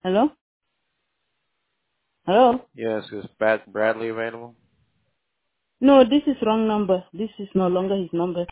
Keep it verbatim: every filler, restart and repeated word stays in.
Hello? Hello? Yes, is Brad Bradley available? No, this is wrong number. This is no longer his number.